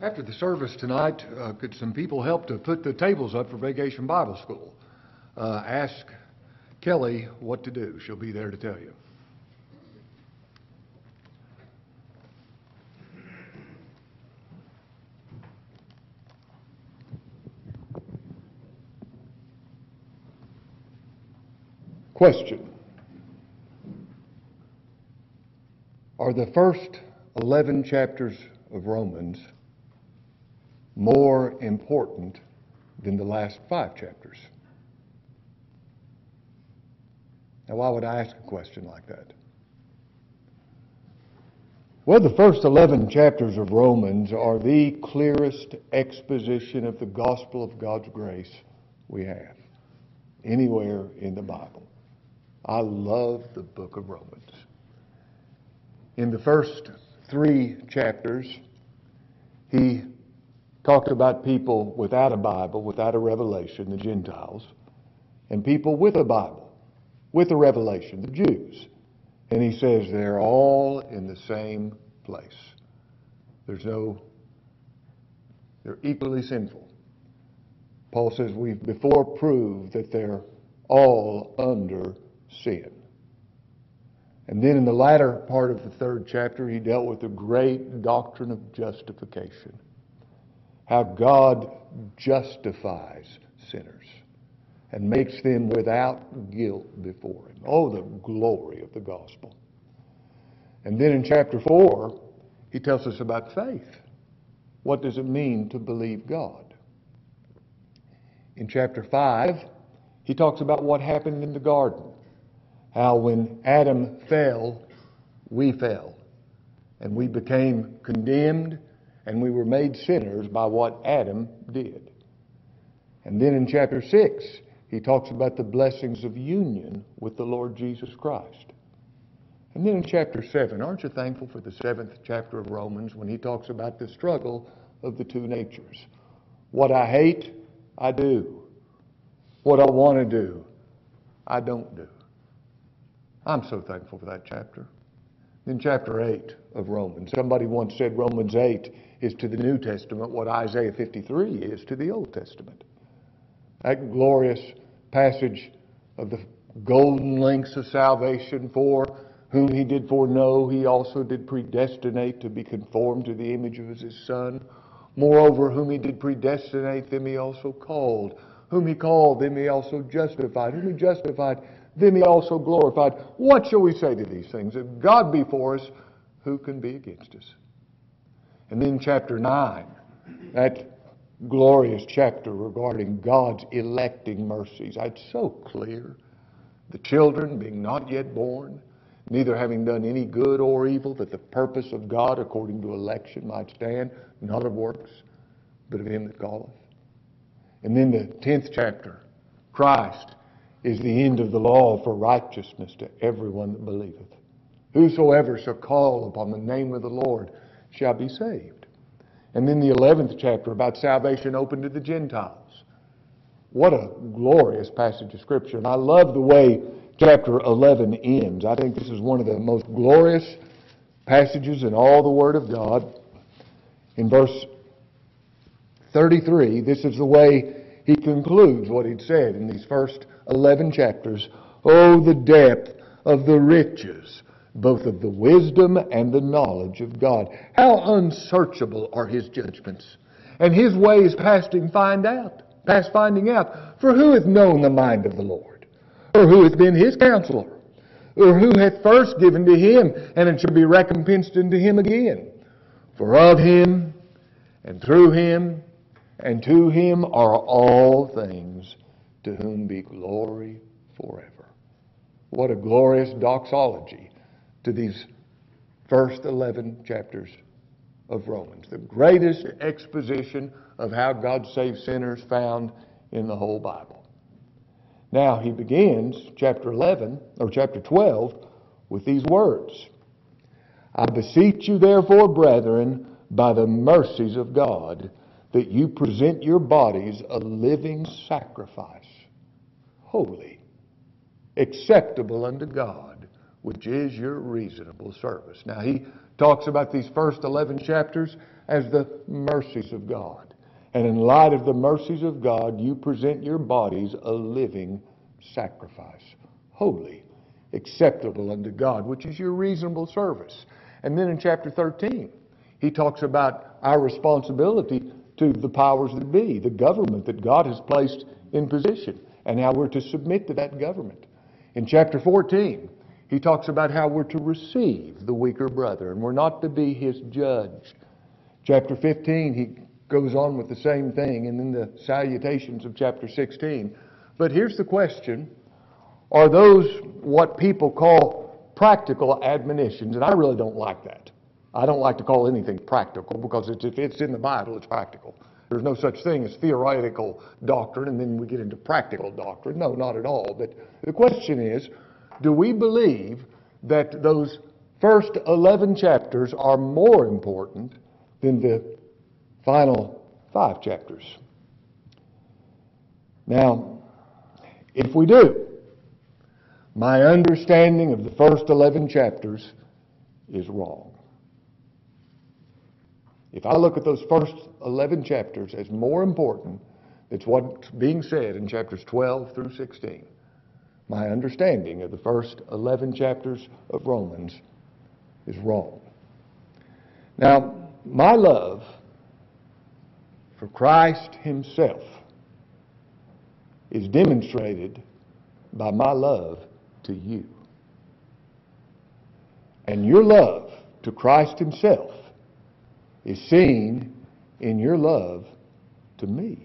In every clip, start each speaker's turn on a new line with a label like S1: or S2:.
S1: After the service tonight, could some people help to put the tables up for Vacation Bible School? Ask Kelly what to do. She'll be there to tell you. Question. Are the first 11 chapters of Romans more important than the last 5 chapters? Now, why would I ask a question like that? Well, the first 11 chapters of Romans are the clearest exposition of the gospel of God's grace we have anywhere in the Bible. I love the book of Romans. In the first 3 chapters, he talked about people without a Bible, without a revelation, the Gentiles, and people with a Bible, with a revelation, the Jews. And he says they're all in the same place. They're equally sinful. Paul says we've before proved that they're all under sin. And then in the latter part of the 3rd chapter, he dealt with the great doctrine of justification. How God justifies sinners and makes them without guilt before him. Oh, the glory of the gospel. And then in chapter 4, he tells us about faith. What does it mean to believe God? In chapter 5, he talks about what happened in the garden. How when Adam fell, we fell. And we became condemned, and we were made sinners by what Adam did. And then in chapter 6, he talks about the blessings of union with the Lord Jesus Christ. And then in chapter 7, aren't you thankful for the 7th chapter of Romans when he talks about the struggle of the 2 natures? What I hate, I do. What I want to do, I don't do. I'm so thankful for that chapter. In chapter 8 of Romans, somebody once said Romans 8 is to the New Testament what Isaiah 53 is to the Old Testament. That glorious passage of the golden links of salvation, for whom he did foreknow, he also did predestinate to be conformed to the image of his Son. Moreover, whom he did predestinate, them he also called. Whom he called, them he also justified. Whom he justified, them he also glorified. What shall we say to these things? If God be for us, who can be against us? And then chapter 9, that glorious chapter regarding God's electing mercies. It's so clear. The children being not yet born, neither having done any good or evil, that the purpose of God according to election might stand, not of works, but of him that calleth. And then the 10th chapter, Christ is the end of the law for righteousness to everyone that believeth. Whosoever shall call upon the name of the Lord shall be saved. And then the 11th chapter about salvation open to the Gentiles. What a glorious passage of Scripture. And I love the way chapter 11 ends. I think this is one of the most glorious passages in all the Word of God. In verse 33, this is the way he concludes what he'd said in these first 11 chapters. Oh, the depth of the riches, both of the wisdom and the knowledge of God. How unsearchable are his judgments, and his ways past finding out. For who hath known the mind of the Lord? Or who hath been his counselor? Or who hath first given to him, and it shall be recompensed unto him again? For of him, and through him, and to him are all things, to whom be glory forever. What a glorious doxology to these first 11 chapters of Romans. The greatest exposition of how God saves sinners found in the whole Bible. Now he begins chapter 12 with these words. I beseech you therefore, brethren, by the mercies of God, that you present your bodies a living sacrifice, holy, acceptable unto God, which is your reasonable service. Now he talks about these first 11 chapters as the mercies of God. And in light of the mercies of God, you present your bodies a living sacrifice, holy, acceptable unto God, which is your reasonable service. And then in chapter 13, he talks about our responsibility to the powers that be, the government that God has placed in position, and how we're to submit to that government. In chapter 14, he talks about how we're to receive the weaker brother, and we're not to be his judge. Chapter 15, he goes on with the same thing, and then the salutations of chapter 16. But here's the question: are those what people call practical admonitions? And I really don't like that. I don't like to call anything practical, because if it's in the Bible, it's practical. There's no such thing as theoretical doctrine and then we get into practical doctrine. No, not at all. But the question is, do we believe that those first 11 chapters are more important than the final 5 chapters? Now, if we do, my understanding of the first 11 chapters is wrong. If I look at those first 11 chapters as more important than what's being said in chapters 12 through 16, my understanding of the first 11 chapters of Romans is wrong. Now, my love for Christ himself is demonstrated by my love to you. And your love to Christ himself is seen in your love to me.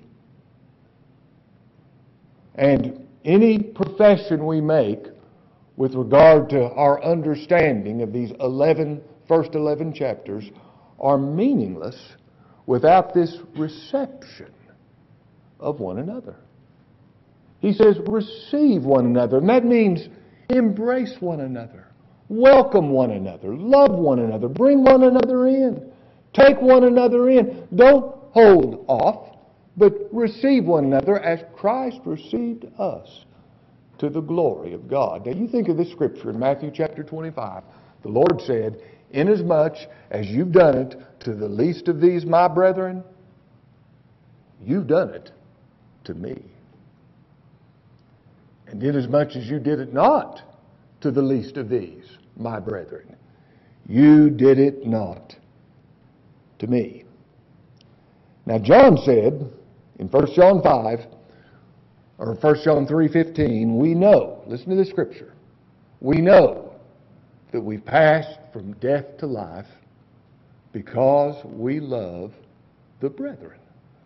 S1: And any profession we make with regard to our understanding of these first 11 chapters are meaningless without this reception of one another. He says, receive one another, and that means embrace one another, welcome one another, love one another, bring one another in. Take one another in. Don't hold off, but receive one another as Christ received us to the glory of God. Now you think of this scripture in Matthew chapter 25. The Lord said, inasmuch as you've done it to the least of these my brethren, you've done it to me. And inasmuch as you did it not to the least of these my brethren, you did it not to me. Now John said in 1 John 5, or 1 John 3:15, we know, listen to this scripture, we know that we've passed from death to life because we love the brethren.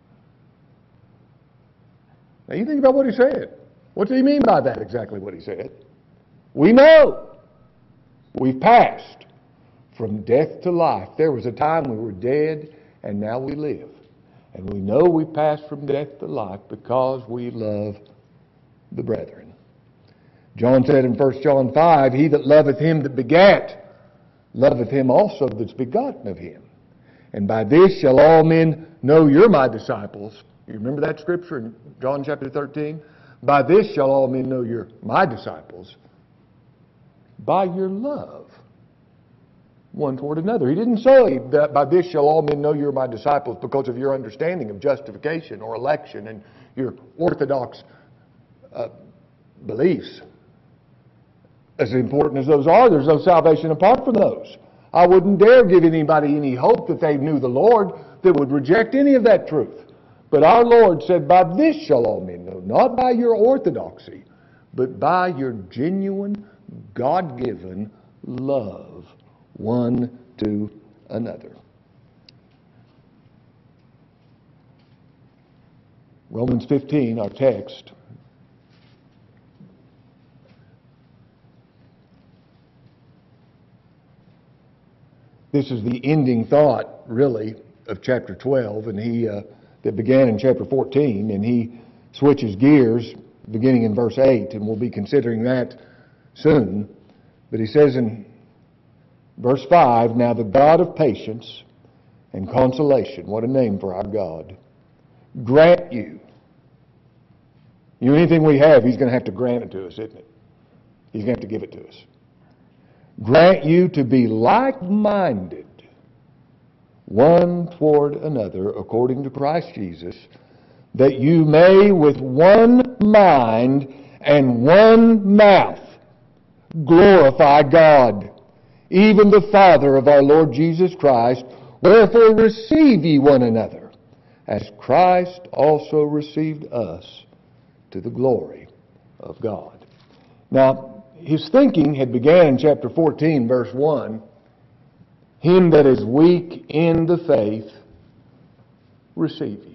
S1: Now you think about what he said. What did he mean by that, exactly what he said? We know we've passed from death to life. There was a time we were dead, and now we live. And we know we passed from death to life because we love the brethren. John said in 1 John 5, he that loveth him that begat, loveth him also that's begotten of him. And by this shall all men know you're my disciples. You remember that scripture in John chapter 13? By this shall all men know you're my disciples, by your love one toward another. He didn't say that by this shall all men know you're my disciples because of your understanding of justification or election and your orthodox beliefs. As important as those are, there's no salvation apart from those. I wouldn't dare give anybody any hope that they knew the Lord that would reject any of that truth. But our Lord said, by this shall all men know, not by your orthodoxy, but by your genuine, God-given love one to another. Romans 15, our text. This is the ending thought, really, of chapter 12, and that began in chapter 14, and he switches gears beginning in verse 8, and we'll be considering that soon. But he says in verse 5, now the God of patience and consolation, what a name for our God, grant you. Anything we have, he's going to have to grant it to us, isn't it? He's going to have to give it to us. grant you to be like-minded, one toward another, according to Christ Jesus, that you may with one mind and one mouth glorify God, even the Father of our Lord Jesus Christ. Wherefore receive ye one another, as Christ also received us to the glory of God. Now, his thinking had began in chapter 14, verse 1. Him that is weak in the faith, receive ye.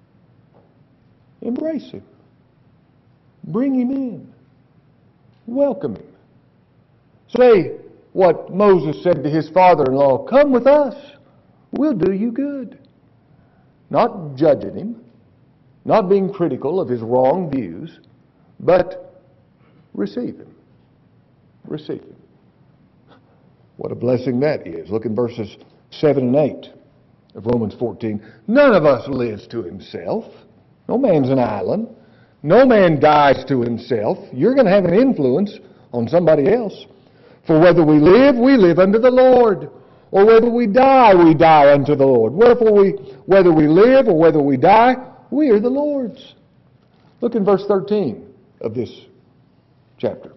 S1: Embrace him. Bring him in. Welcome him. Say what Moses said to his father-in-law, come with us. We'll do you good. Not judging him, not being critical of his wrong views, but receive him. Receive him. What a blessing that is. Look in verses 7 and 8 of Romans 14. None of us lives to himself. No man's an island. No man dies to himself. You're going to have an influence on somebody else. For whether we live unto the Lord. Or whether we die unto the Lord. Wherefore whether we live or whether we die, we are the Lord's. Look in verse 13 of this chapter.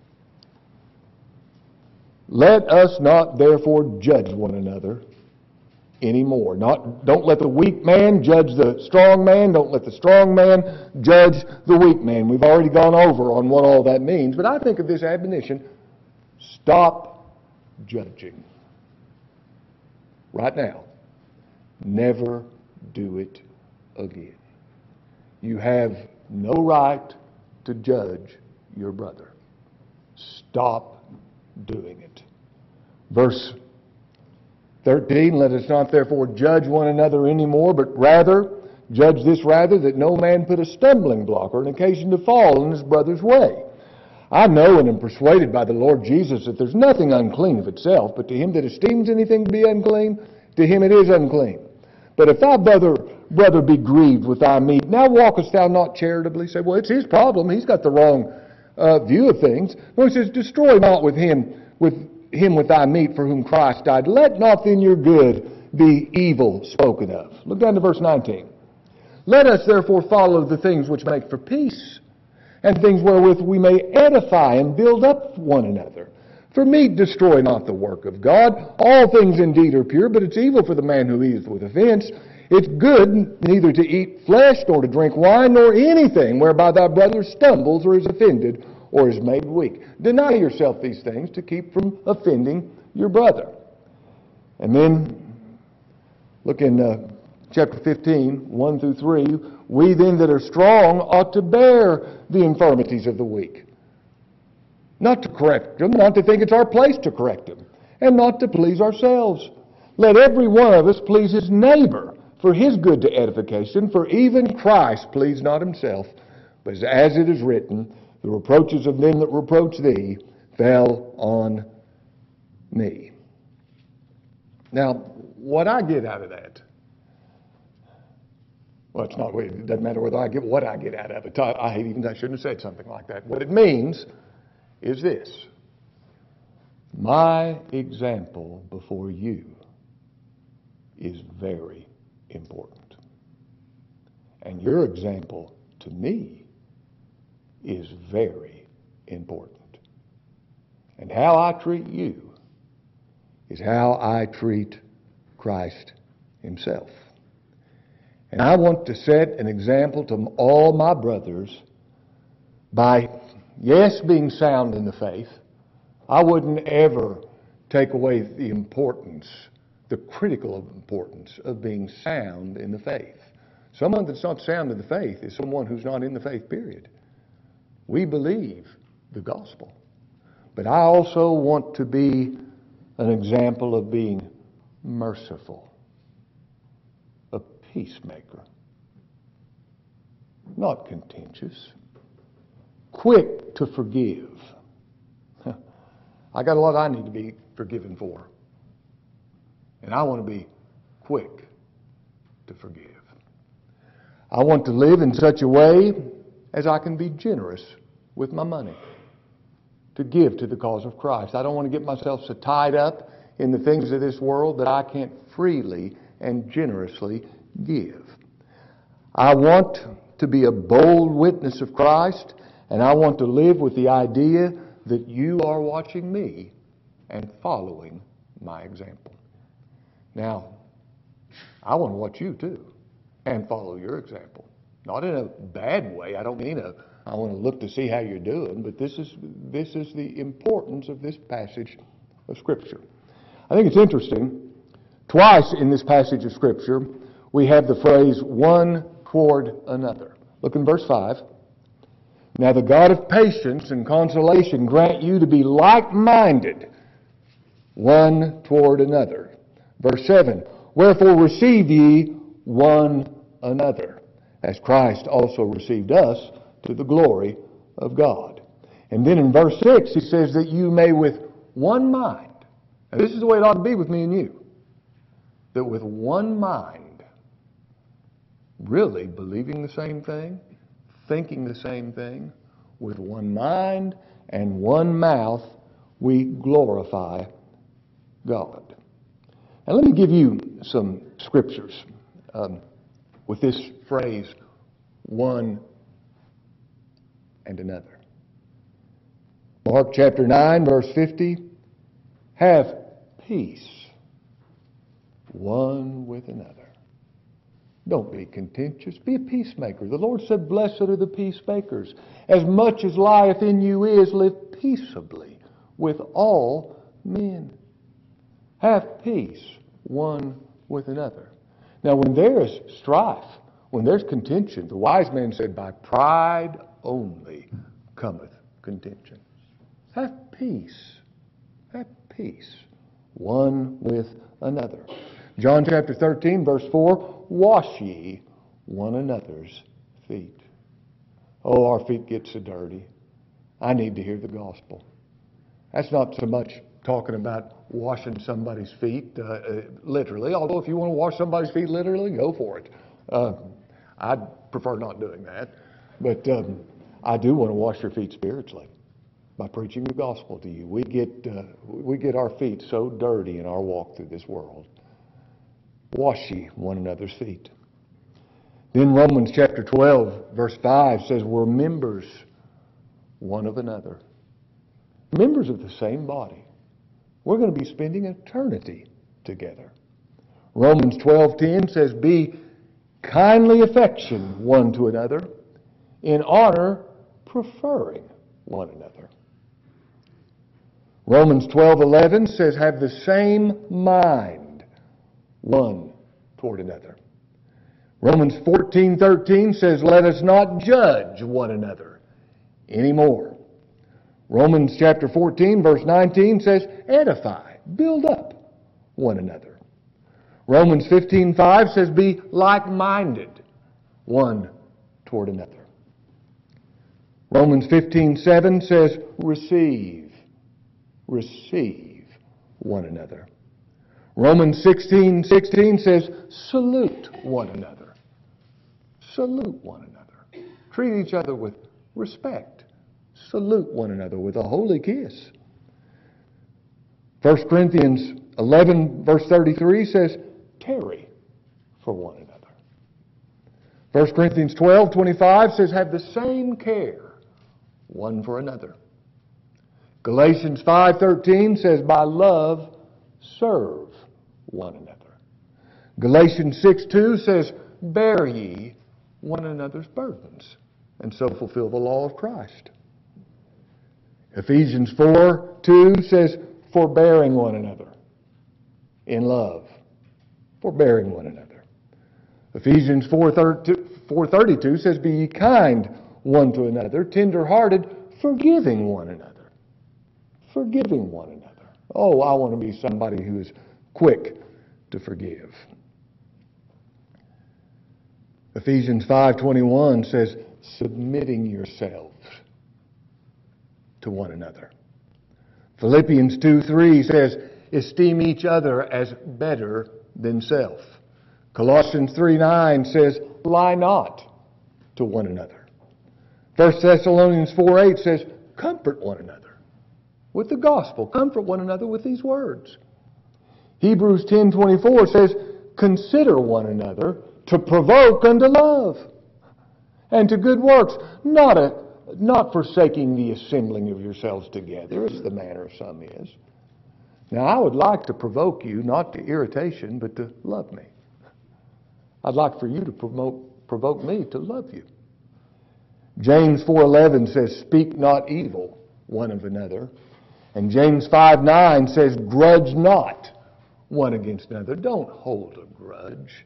S1: Let us not therefore judge one another anymore. Don't let the weak man judge the strong man. Don't let the strong man judge the weak man. We've already gone over on what all that means. But I think of this admonition, stop judging. Right now. Never do it again. You have no right to judge your brother. Stop doing it. Verse 13, let us not therefore judge one another anymore, but rather, judge this rather, that no man put a stumbling block or an occasion to fall in his brother's way. I know and am persuaded by the Lord Jesus that there's nothing unclean of itself, but to him that esteems anything to be unclean, to him it is unclean. But if thy brother be grieved with thy meat, now walkest thou not charitably? Say, well, it's his problem. He's got the wrong view of things. No, he says, destroy not with thy meat for whom Christ died. Let not then your good be evil spoken of. Look down to verse 19. Let us therefore follow the things which make for peace, and things wherewith we may edify and build up one another. For meat destroy not the work of God. All things indeed are pure, but it's evil for the man who eateth with offense. It's good neither to eat flesh, nor to drink wine, nor anything whereby thy brother stumbles or is offended or is made weak. Deny yourself these things to keep from offending your brother. And then, look in chapter 15, 1 through 3. We then that are strong ought to bear the infirmities of the weak. Not to correct them, not to think it's our place to correct them, and not to please ourselves. Let every one of us please his neighbor for his good to edification, for even Christ pleased not himself, but as it is written, the reproaches of them that reproach thee fell on me. Now, what I get out of that, well, it doesn't matter whether I get what I get out of it. I shouldn't have said something like that. What it means is this: my example before you is very important. And your example to me is very important. And how I treat you is how I treat Christ himself. And I want to set an example to all my brothers by, yes, being sound in the faith. I wouldn't ever take away the importance, the critical importance of being sound in the faith. Someone that's not sound in the faith is someone who's not in the faith, period. We believe the gospel. But I also want to be an example of being merciful, a peacemaker, not contentious, quick to forgive. I got a lot I need to be forgiven for. And I want to be quick to forgive. I want to live in such a way as I can be generous with my money. to give to the cause of Christ. I don't want to get myself so tied up in the things of this world that I can't freely and generously give. I want to be a bold witness of Christ, and I want to live with the idea that you are watching me and following my example. Now, I want to watch you too and follow your example. Not in a bad way. I don't mean I want to look to see how you're doing, but this is the importance of this passage of Scripture. I think it's interesting. Twice in this passage of Scripture, we have the phrase one toward another. Look in verse 5. Now the God of patience and consolation grant you to be like-minded one toward another. Verse 7. Wherefore receive ye one another, as Christ also received us to the glory of God. And then in verse 6 he says that you may with one mind, and this is the way it ought to be with me and you, that with one mind, really believing the same thing, thinking the same thing, with one mind and one mouth, we glorify God. And let me give you some scriptures with this phrase, one and another. Mark chapter 9, verse 50, have peace one with another. Don't be contentious. Be a peacemaker. The Lord said, blessed are the peacemakers. As much as lieth in you is, live peaceably with all men. Have peace one with another. Now, when there is strife, when there's contention, the wise man said, by pride only cometh contention. Have peace. Have peace one with another. John chapter 13, verse 4, wash ye one another's feet. Oh, our feet get so dirty. I need to hear the gospel. That's not so much talking about washing somebody's feet literally, although if you want to wash somebody's feet literally, go for it. I'd prefer not doing that. But I do want to wash your feet spiritually by preaching the gospel to you. We get our feet so dirty in our walk through this world. Wash ye one another's feet. Then Romans chapter 12, verse 5 says, we're members one of another. Members of the same body. We're going to be spending eternity together. Romans 12:10 says, be kindly affection one to another, in honor preferring one another. Romans 12:11 says, have the same mind one toward another. Romans 14:13 says, let us not judge one another anymore. Romans chapter 14, verse 19 says, edify, build up one another. Romans 15:5 says, be like-minded one toward another. Romans 15:7 says, receive one another. Romans 16:16 says, salute one another. Salute one another. Treat each other with respect. Salute one another with a holy kiss. 1 Corinthians 11, verse 33 says, tarry for one another. 1 Corinthians 12:25 says, have the same care one for another. Galatians 5:13 says, by love serve one another. Galatians 6:2 says, bear ye one another's burdens, and so fulfill the law of Christ. Ephesians 4:2 says, forbearing one another in love. Forbearing one another. Ephesians 4:32 says, be ye kind one to another, tender-hearted, forgiving one another. Forgiving one another. Oh, I want to be somebody who is quick to forgive. Ephesians 5:21 says, submitting yourselves to one another. Philippians 2:3 says, esteem each other as better than self. Colossians 3:9 says, lie not to one another. 1 Thessalonians 4:8 says, comfort one another with the gospel. Comfort one another with these words. Hebrews 10:24 says, consider one another to provoke unto love and to good works, not forsaking the assembling of yourselves together, as the manner of some is. Now, I would like to provoke you, not to irritation, but to love me. I'd like for you to provoke me to love you. James 4:11 says, speak not evil one of another. And James 5:9 says, grudge not one against another. Don't hold a grudge.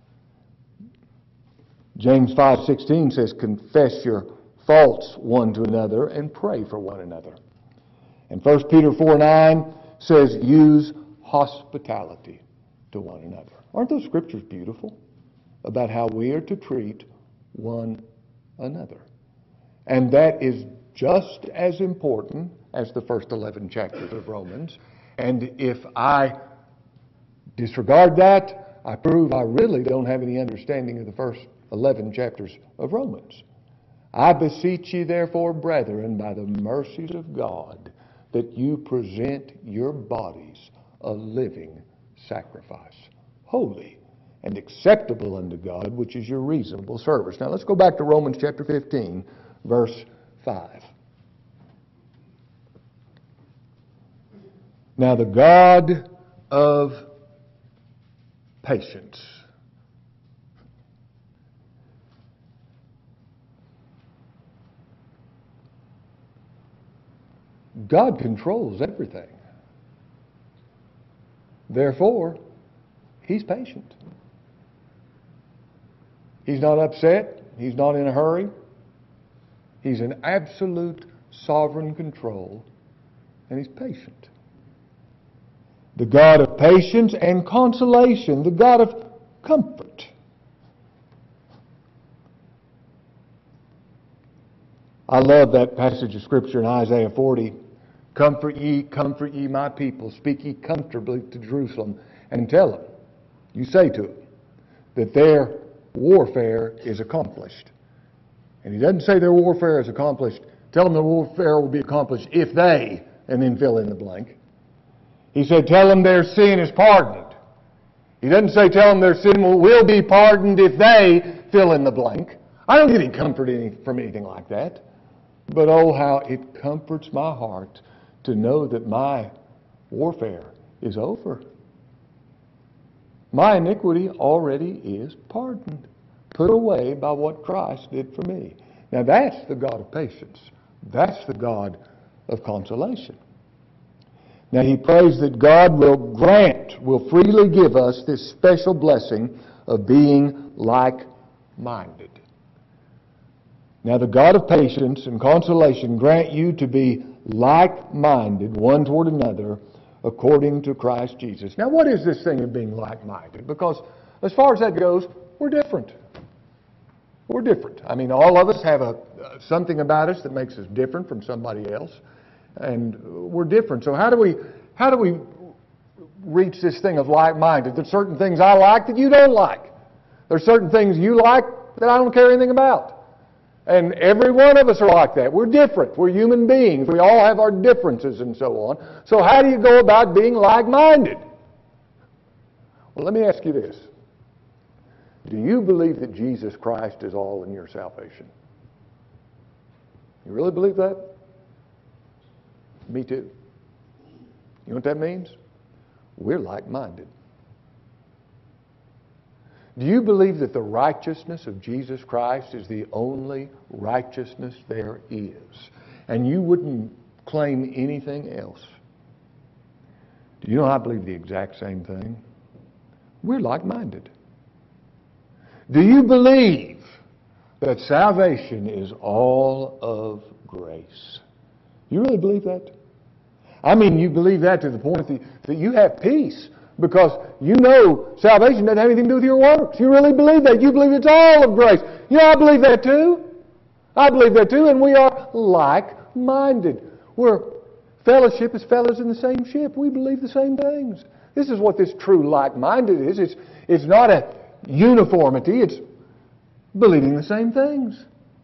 S1: James 5:16 says, confess your faults one to another and pray for one another. And 1 Peter 4:9 says, use hospitality to one another. Aren't those scriptures beautiful about how we are to treat one another? And that is just as important as the first 11 chapters of Romans. And if I disregard that, I prove I really don't have any understanding of the first 11 chapters of Romans. I beseech you, therefore, brethren, by the mercies of God, that you present your bodies a living sacrifice, holy and acceptable unto God, which is your reasonable service. Now let's go back to Romans chapter 15, verse 5. Now the God of patience. God controls everything. Therefore, He's patient. He's not upset. He's not in a hurry. He's in absolute sovereign control, and He's patient. The God of patience and consolation, the God of comfort. I love that passage of Scripture in Isaiah 40. Comfort ye my people. Speak ye comfortably to Jerusalem, and tell them, you say to them, that their warfare is accomplished. And He doesn't say their warfare is accomplished. Tell them the warfare will be accomplished if they, and then fill in the blank. He said, tell them their sin is pardoned. He doesn't say tell them their sin will be pardoned if they fill in the blank. I don't get any comfort from anything like that. But oh, how it comforts my heart to know that my warfare is over. My iniquity already is pardoned, put away by what Christ did for me. Now that's the God of patience. That's the God of consolation. Now he prays that God will freely give us this special blessing of being like-minded. Now the God of patience and consolation grant you to be like-minded one toward another according to Christ Jesus. Now what is this thing of being like-minded? Because as far as that goes, we're different. We're different. I mean, all of us have something about us that makes us different from somebody else. And we're different. So how do we reach this thing of like-minded? There's certain things I like that you don't like. There's certain things you like that I don't care anything about. And every one of us are like that. We're different. We're human beings. We all have our differences and so on. So how do you go about being like-minded? Well, let me ask you this. Do you believe that Jesus Christ is all in your salvation? You really believe that? Me too. You know what that means? We're like-minded. Do you believe that the righteousness of Jesus Christ is the only righteousness there is? And you wouldn't claim anything else? Do you know I believe the exact same thing? We're like-minded. Do you believe that salvation is all of grace? You really believe that? I mean, you believe that to the point that you have peace because you know salvation doesn't have anything to do with your works. You really believe that. You believe it's all of grace. You know, I believe that too. I believe that too, and we are like-minded. We're fellowship as fellows in the same ship. We believe the same things. This is what this true like-minded is. It's not a uniformity. It's believing the same things.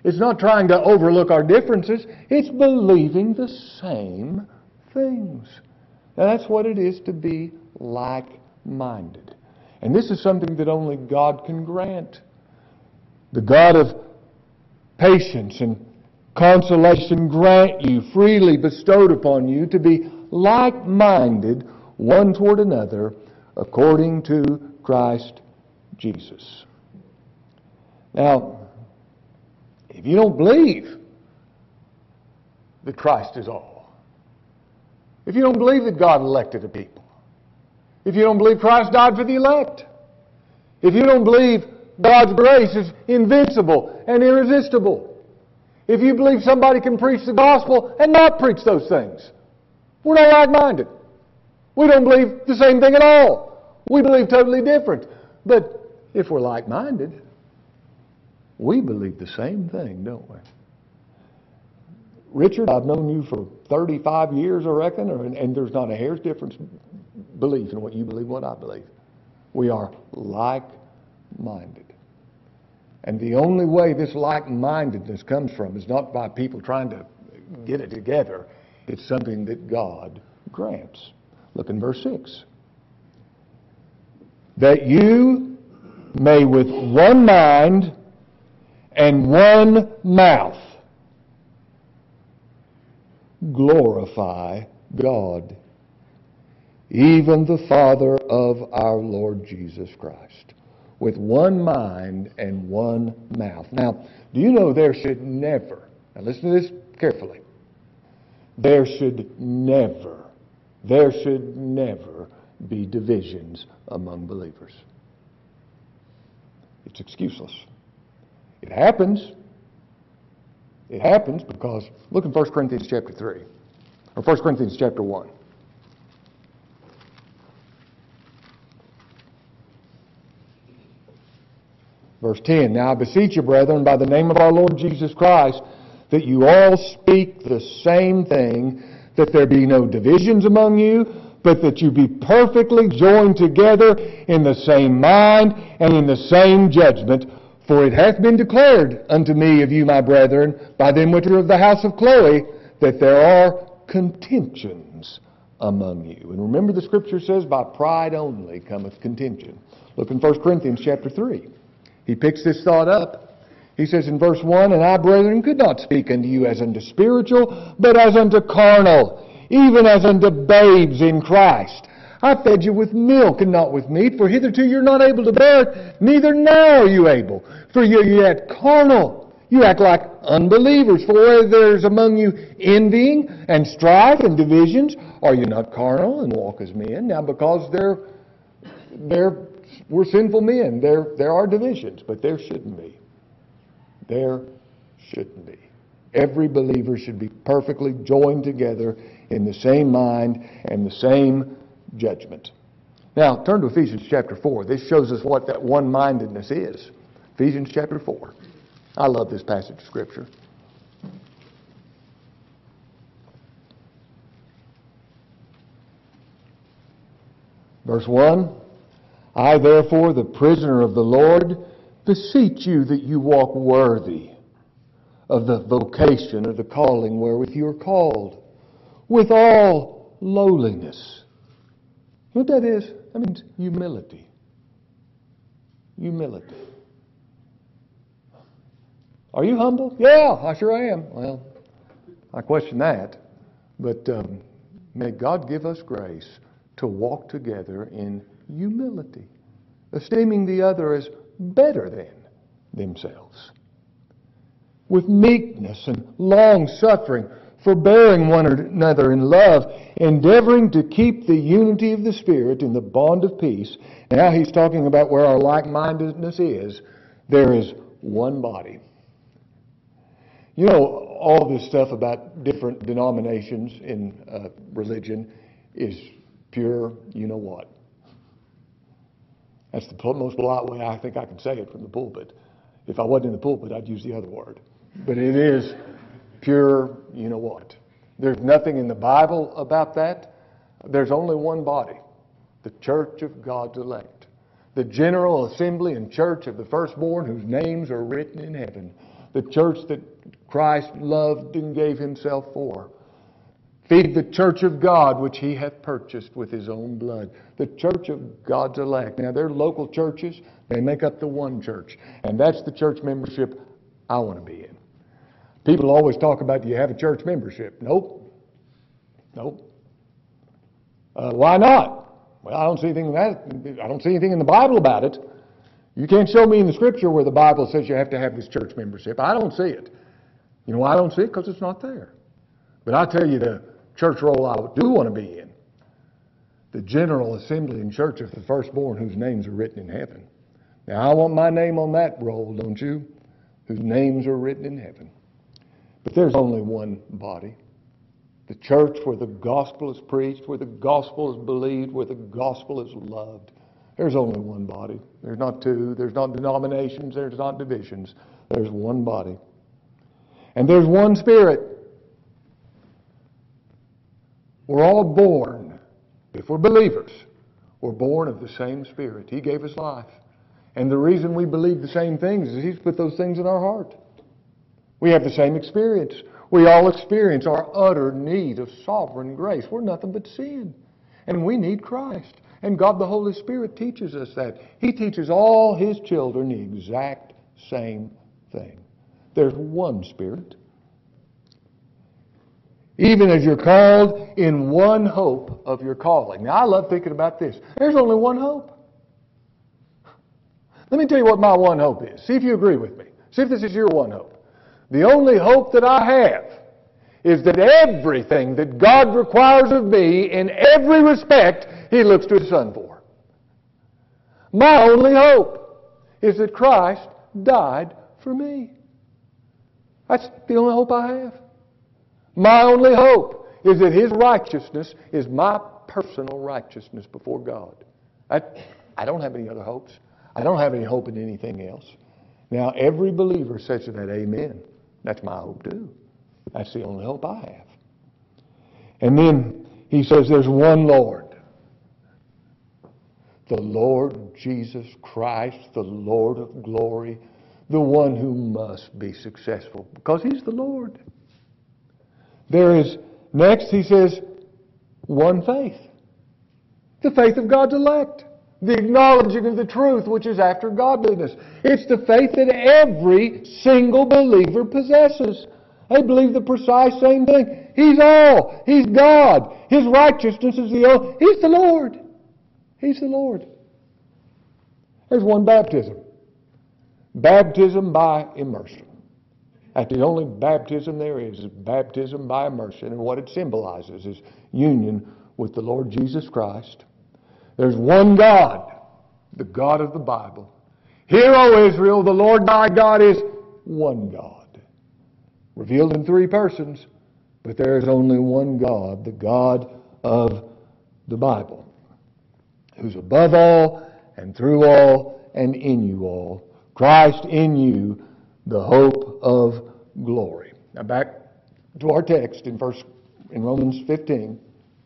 S1: It's not trying to overlook our differences. It's believing the same things. Now that's what it is to be like-minded. And this is something that only God can grant. The God of patience and consolation grant you, freely bestowed upon you, to be like-minded one toward another according to Christ Jesus. Now, if you don't believe that Christ is all, if you don't believe that God elected a people, if you don't believe Christ died for the elect, if you don't believe God's grace is invincible and irresistible, if you believe somebody can preach the gospel and not preach those things, we're not like-minded. We don't believe the same thing at all. We believe totally different. But if we're like-minded, we believe the same thing, don't we? Richard, I've known you for 35 years, I reckon, and there's not a hair's difference belief in what you believe and what I believe. We are like-minded. And the only way this like-mindedness comes from is not by people trying to get it together. It's something that God grants. Look in verse 6. That you may with one mind and one mouth glorify God, even the Father of our Lord Jesus Christ. With one mind and one mouth. Now, do you know there should never, now listen to this carefully, there should never be divisions among believers. It's excuseless. It happens. It happens because, look in 1 Corinthians chapter 3, or 1 Corinthians chapter 1. Verse 10, Now I beseech you, brethren, by the name of our Lord Jesus Christ, that you all speak the same thing, that there be no divisions among you, but that you be perfectly joined together in the same mind and in the same judgment. For it hath been declared unto me of you, my brethren, by them which are of the house of Chloe, that there are contentions among you. And remember the Scripture says, by pride only cometh contention. Look in 1 Corinthians chapter 3. He picks this thought up. He says in verse 1, And I, brethren, could not speak unto you as unto spiritual, but as unto carnal, even as unto babes in Christ. I fed you with milk and not with meat, for hitherto you're not able to bear it, neither now are you able. For you're yet carnal. You act like unbelievers. For where there's among you envying and strife and divisions, are you not carnal and walk as men? Now because we're sinful men, there are divisions, but there shouldn't be. There shouldn't be. Every believer should be perfectly joined together in the same mind and the same judgment. Now, turn to Ephesians chapter 4. This shows us what that one-mindedness is. Ephesians chapter 4. I love this passage of Scripture. Verse 1, I therefore, the prisoner of the Lord, beseech you that you walk worthy of the vocation or the calling wherewith you are called, with all lowliness. You know what that is? That means humility. Humility. Are you humble? Yeah, I sure am. Well, I question that. But may God give us grace to walk together in humility, esteeming the other as better than themselves, with meekness and long-suffering, forbearing one another in love, endeavoring to keep the unity of the Spirit in the bond of peace. Now he's talking about where our like-mindedness is. There is one body. You know, all this stuff about different denominations in religion is pure you-know-what. That's the most polite way I think I can say it from the pulpit. If I wasn't in the pulpit, I'd use the other word. But it is pure you-know-what. There's nothing in the Bible about that. There's only one body, the church of God's elect, the general assembly and church of the firstborn whose names are written in heaven. The church that Christ loved and gave himself for. Feed the church of God, which he hath purchased with his own blood. The church of God's elect. Now, they're local churches. They make up the one church. And that's the church membership I want to be in. People always talk about, do you have a church membership? Nope. Nope. Why not? Well, I don't see anything in that. I don't see anything in the Bible about it. You can't show me in the Scripture where the Bible says you have to have this church membership. I don't see it. You know why I don't see it? Because it's not there. But I tell you the church roll I do want to be in. The General Assembly and Church of the Firstborn, whose names are written in heaven. Now, I want my name on that roll, don't you? Whose names are written in heaven. But there's only one body. The church where the gospel is preached, where the gospel is believed, where the gospel is loved. There's only one body. There's not two. There's not denominations. There's not divisions. There's one body. And there's one Spirit. We're all born, if we're believers, we're born of the same Spirit. He gave us life. And the reason we believe the same things is He's put those things in our heart. We have the same experience. We all experience our utter need of sovereign grace. We're nothing but sin. And we need Christ. And God the Holy Spirit teaches us that. He teaches all His children the exact same thing. There's one Spirit. Even as you're called in one hope of your calling. Now, I love thinking about this. There's only one hope. Let me tell you what my one hope is. See if you agree with me. See if this is your one hope. The only hope that I have is that everything that God requires of me in every respect, He looks to His Son for. My only hope is that Christ died for me. That's the only hope I have. My only hope is that His righteousness is my personal righteousness before God. I don't have any other hopes. I don't have any hope in anything else. Now, every believer says to that, amen. That's my hope too. That's the only hope I have. And then he says there's one Lord. The Lord Jesus Christ, the Lord of glory, the one who must be successful because He's the Lord. There is, next he says, one faith. The faith of God's elect. The acknowledging of the truth which is after godliness. It's the faith that every single believer possesses. They believe the precise same thing. He's all. He's God. His righteousness is the all. He's the Lord. He's the Lord. There's one baptism. Baptism by immersion. That's the only baptism there is baptism by immersion. And what it symbolizes is union with the Lord Jesus Christ. There's one God, the God of the Bible. Hear, O Israel, the Lord thy God is one God. Revealed in three persons, but there is only one God, the God of the Bible, who's above all and through all and in you all. Christ in you, the hope of glory. Now back to our text in Romans 15.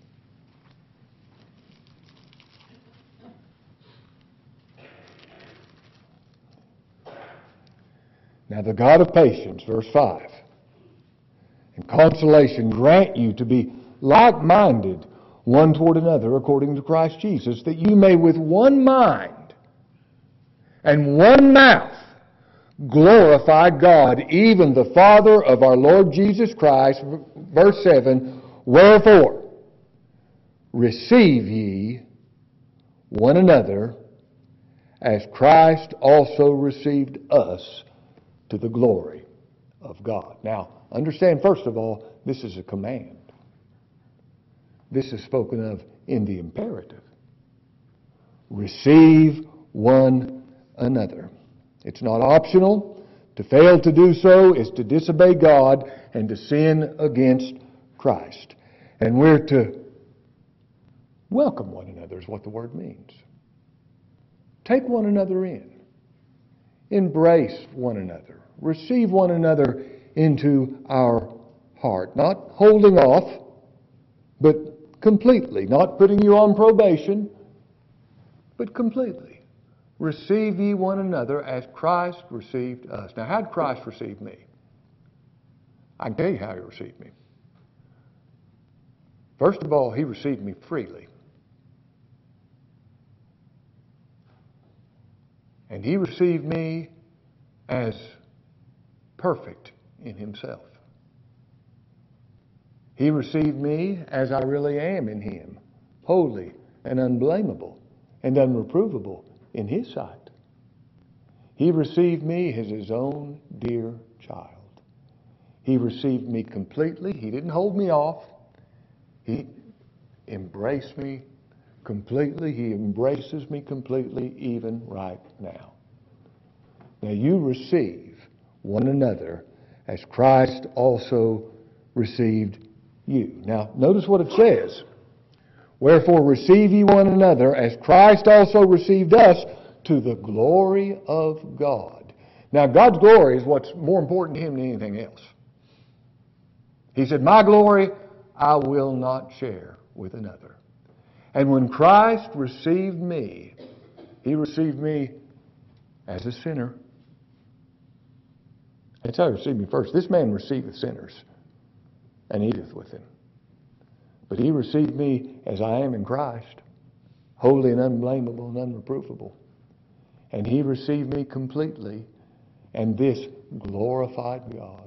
S1: Now the God of patience, verse 5, and consolation grant you to be like-minded one toward another according to Christ Jesus, that you may with one mind and one mouth glorify God, even the Father of our Lord Jesus Christ. Verse 7, wherefore receive ye one another as Christ also received us to the glory of God. Now, understand, first of all, this is a command. This is spoken of in the imperative. Receive one another. It's not optional. To fail to do so is to disobey God and to sin against Christ. And we're to welcome one another is what the word means. Take one another in. Embrace one another. Receive one another into our heart. Not holding off, but completely. Not putting you on probation, but completely. Receive ye one another as Christ received us. Now, how did Christ receive me? I can tell you how he received me. First of all, he received me freely. And he received me as perfect in himself. He received me as I really am in him, holy and unblameable and unreprovable in his sight. He received me as his own dear child. He received me completely. He didn't hold me off. He embraced me completely. He embraces me completely even right now. Now you receive one another as Christ also received you. Now notice what it says. Wherefore receive ye one another as Christ also received us to the glory of God. Now God's glory is what's more important to him than anything else. He said, my glory I will not share with another. And when Christ received me, he received me as a sinner. That's how he received me first. This man receiveth sinners and eateth with them. But he received me as I am in Christ, holy and unblameable and unreprovable. And he received me completely, and this glorified God.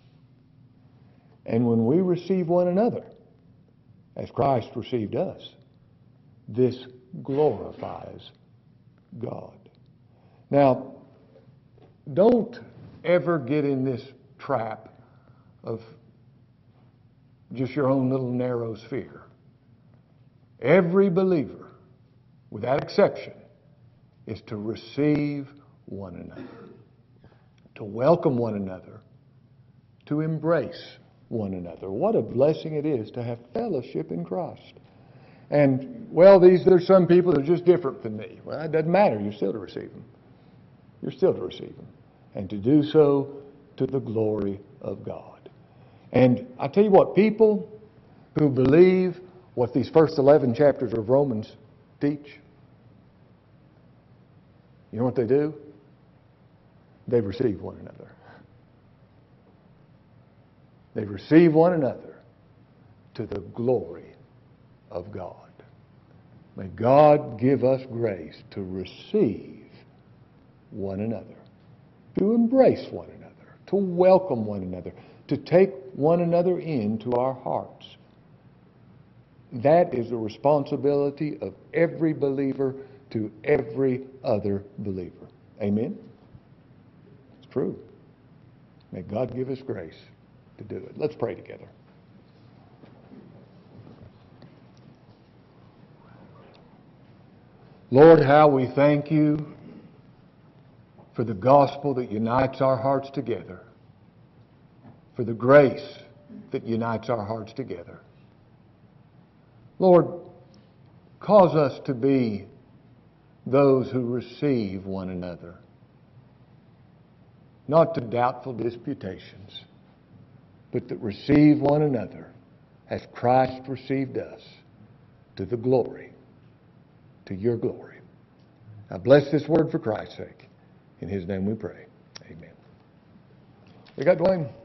S1: And when we receive one another, as Christ received us, this glorifies God. Now, don't ever get in this trap of just your own little narrow sphere. Every believer, without exception, is to receive one another, to welcome one another, to embrace one another. What a blessing it is to have fellowship in Christ. And, well, there's some people that are just different than me. Well, it doesn't matter. You're still to receive them. You're still to receive them. And to do so to the glory of God. And I tell you what, people who believe what these first 11 chapters of Romans teach, you know what they do? They receive one another. They receive one another to the glory of God. May God give us grace to receive one another, to embrace one another, to welcome one another, to take one another into our hearts. That is the responsibility of every believer to every other believer. Amen? It's true. May God give us grace to do it. Let's pray together. Lord, how we thank you for the gospel that unites our hearts together, for the grace that unites our hearts together. Lord, cause us to be those who receive one another, not to doubtful disputations, but that receive one another as Christ received us to the glory, to your glory. Now bless this word for Christ's sake. In his name we pray. Amen. We got Dwayne.